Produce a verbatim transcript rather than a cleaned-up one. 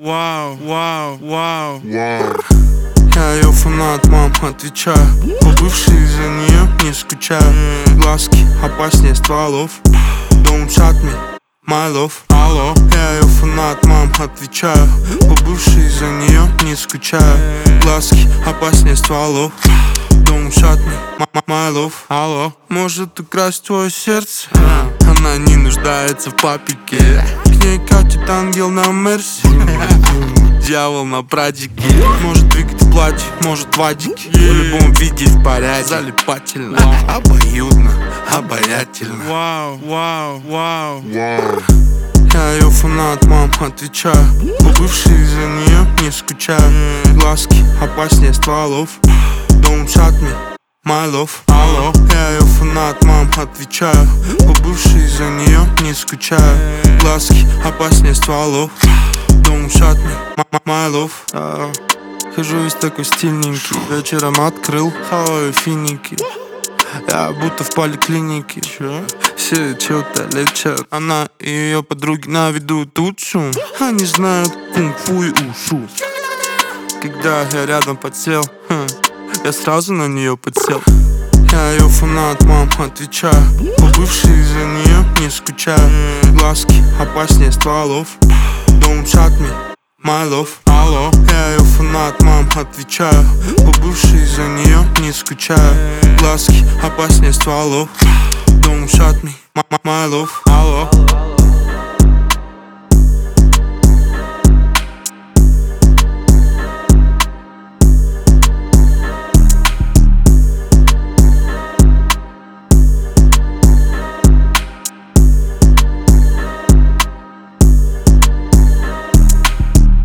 Вау, вау, вау, вау. Я ее фанат, мам, отвечаю. Побывший из-за нее не скучаю. Глазки опаснее стволов. Don't shut me, my love. Алло. Я ее фанат, мам, отвечаю. Побывший из-за нее не скучаю. Глазки опаснее стволов. Don't shut me, my love. Алло. Может украсть твое сердце? Она не нуждается в папике. К ней катит ангел на мерсе. Дьявол на прадике. Может двигать в платье, может в адике. В любом виде в порядке. Залипательно, обоюдно, обаятельно. Вау, вау, вау, вау. Я ее фанат, мам, отвечаю. Побывший из-за нее не скучаю. Глазки опаснее стволов. Don't shut me, my love. Алло. Я ее фанат, мам, отвечаю. Побывший из-за нее не скучаю. Глазки опаснее стволов. Don't shut me, my love. а, Хожу весь такой стильненький. Вечером открыл хаваю финики. Я будто в поликлинике. Чё? Все что-то лечат. Она и ее подруги на виду тут шум. Они знают кунг-фу и ушу. Когда я рядом подсел, хм, я сразу на нее подсел. Я ее фанат, мам, отвечаю. Побывший из-за нее не скучаю. Глазки опаснее стволов. Don't shut me, my love. Алло. Я ее фанат, мам, отвечаю. Побывший из-за нее не скучаю. Глазки опаснее стволов. Don't shut me, my love. Алло.